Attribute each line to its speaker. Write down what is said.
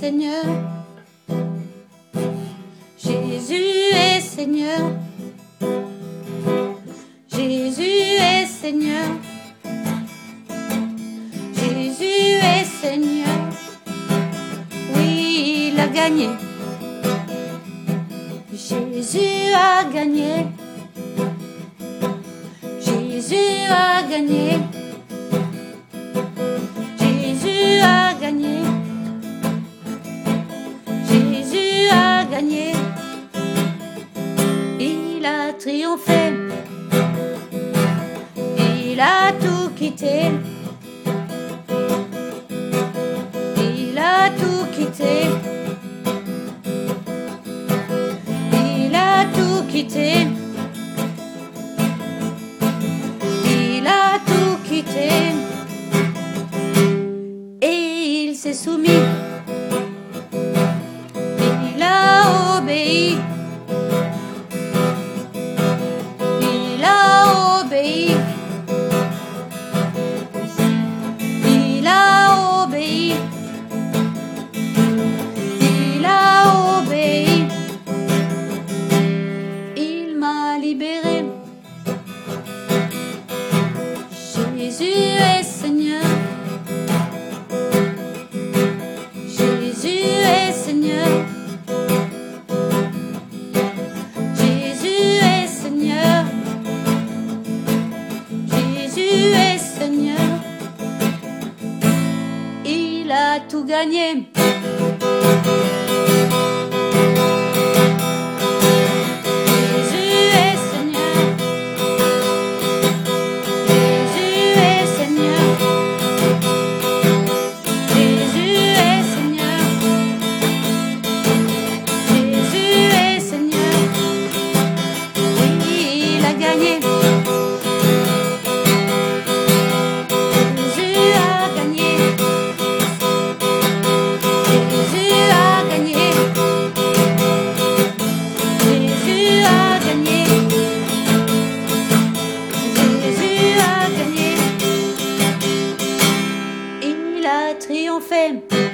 Speaker 1: Seigneur. Jésus est Seigneur. Jésus est Seigneur. Jésus est Seigneur. Oui, il a gagné. Jésus a gagné. Jésus a gagné. Jésus a gagné. Jésus a gagné. Il a triomphé. Il a tout quitté. Il a tout quitté. Il a tout quitté. Il a tout quitté. Et il s'est soumis. Il a obéi. Il a obéi. Il a obéi. Il a obéi. Il m'a libéré. Jésus est Seigneur. Jésus est Seigneur. Jésus est Seigneur. Jésus est Seigneur. Il a tout gagné. Jésus est Seigneur. Jésus est Seigneur. Jésus est Seigneur. Jésus est Seigneur. Oui, il a gagné. Jésus a gagné. Jésus a gagné. Jésus a gagné. Jésus a gagné. Il a triomphé.